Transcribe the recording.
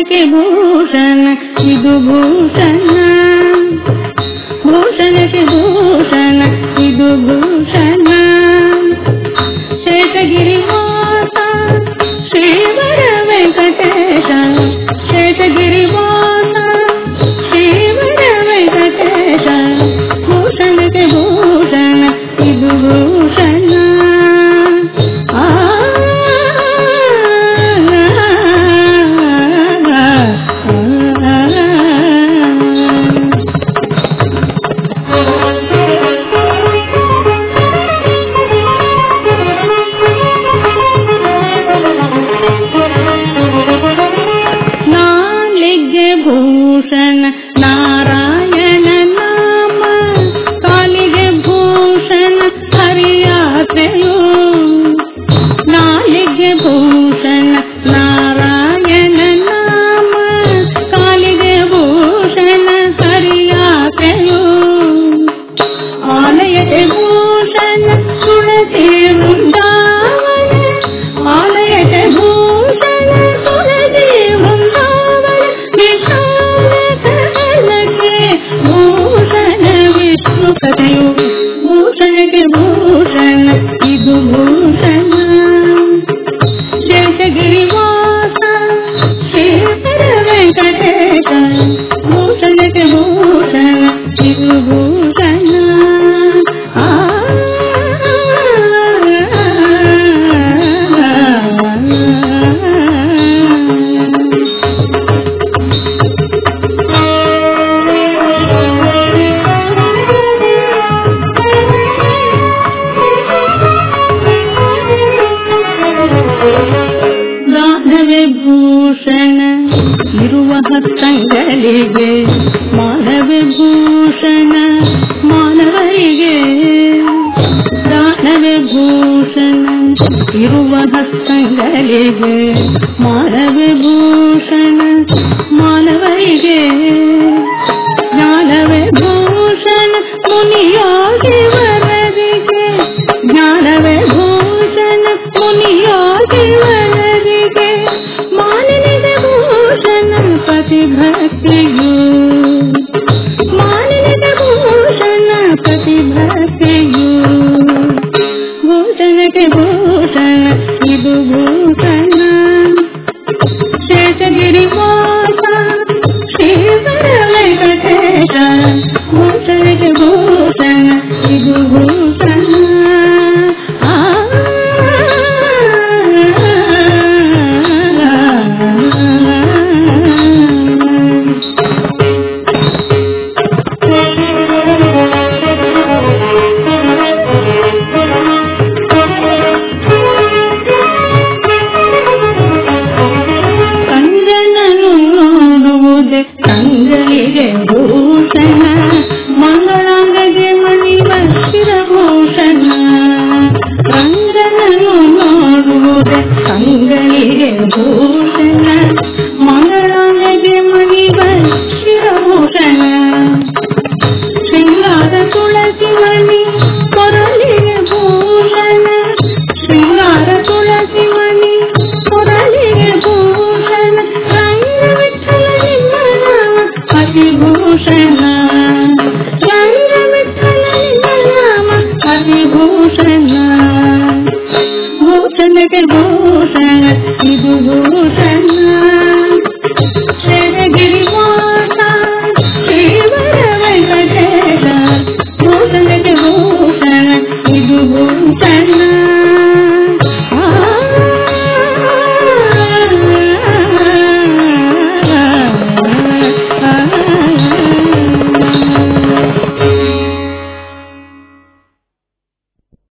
ಭೂಷಣಕ್ಕೆ ಭೂಷಣ ಇದು ಭೂಷಣ, ಭೂಷಣಕ್ಕೆ ಭೂಷಣ ಇದು ಭೂಷಣ. ಶೇಷಗಿರಿವಾಸ ಶ್ರೀವರ ವೆಂಕಟೇಶ, ಶೇಷಗಿರಿವಾಸ ಶ್ರೀವರ ವೆಂಕಟೇಶ. ಭೂಷಣಕ್ಕೆ ಭೂಷಣ ಇದು ಭೂಷಣ. ನಾರಾಯಣ ನಾಮ ಕಾಲಿಗೆ ಭೂಷಣ ಹರಿಯಾತ್ರೆಯು, ನಾಲಿಗೆ ಭೂಷಣ ನಾರಾಯಣ ನಾಮ ಕಾಲಿಗೆ ಭೂಷಣ ಹರಿಯಾತ್ರೆಯು. ಆಲಯಕ್ಕೆ ಭೂಷಣ ತುಳಸಿ ವೃಂದಾವನ, ಆಲಯಕ್ಕೆ ಭೂಷಣ ತುಳಸಿ ವೃಂದಾವನ. ಭೂಷಣ ವಿಷ್ಣು ಕಥೆಯು, ಭೂಷಣಕ್ಕೆ ಭೂಷಣ ಇದು ಭೂಷಣ. ಶೇಷಗಿರಿವಾಸ ಶ್ರೀವರ ವೆಂಕಟೇಶ. ಭೂಷಣಕ್ಕೆ ಭೂಷಣ ಇದು ಭೂಷಣ. ಭೂಷಣ ಇರುವ ಹಸ್ತಂಗಳಿಗೆ, ಮಾನವಭೂಷಣ ಮಾನವರಿಗೆ. ದಾನವಭೂಷಣ ಇರುವ ಹಸ್ತಂಗಳಿಗೆ, ಮಾನವಭೂಷಣ ಮಾನವರಿಗೆ. ಜ್ಞಾನವಭೂಷಣ ಮುನಿಯೋಗಿ ವರರಿಗೆ, ಜ್ಞಾನವಭೂಷಣ ಮುನಿಯೋಗಿ ವರರಿಗೆ. ಮಾನನಿಗೆ ಭೂಷಣ ಪ್ರತಿಭಕ್ತಿಯು, ಮಾನನಿಗೆ ಭೂಷಣ ಪ್ರತಿಭಕ್ತಿಯು. ಭೂಷಣಕ್ಕೆ ಭೂಷಣ ಇದು ಭೂಷಣ. ಶೇಷಗಿರಿವಾಸ ಶ್ರೀವರ ವೆಂಕಟೇಶ. ಭೂಷಣಕ್ಕೆ ಭೂಷಣ ಇದು ಭೂಷಣ. ಕಂಗಳಿಗೆ ಭೂಷಣ, ಮಂಗಳಾಂಗಗೆ ಮಣಿವ ಶಿರಭೂಷಣ. ರಂಗನನ್ನು ನೋಡುವುದೇ ಕಂಗಳಿಗೆ ಭೂಷಣ, ಮಂಗಳಾಂಗಗೆ ಮಣಿವ ಶಿರಭೂಷಣ. ಶೃಂಗಾರ ತುಳಸಿ ಮಣಿ ಕೊರಳಿಗೆ ಭೂಷಣ, ಶೃಂಗಾರ ತುಳಸಿ ಮಣಿ ಕೊರಳಿಗೆ ಭೂಷಣ. ಅತಿಭೂಷಣ ರಂಗವಿಠಲ ನಾಮ ಅತಿಭೂಷಣ. ಭೂಷಣಕ್ಕೆ ಭೂಷಣ ಇದು ಭೂಷಣ.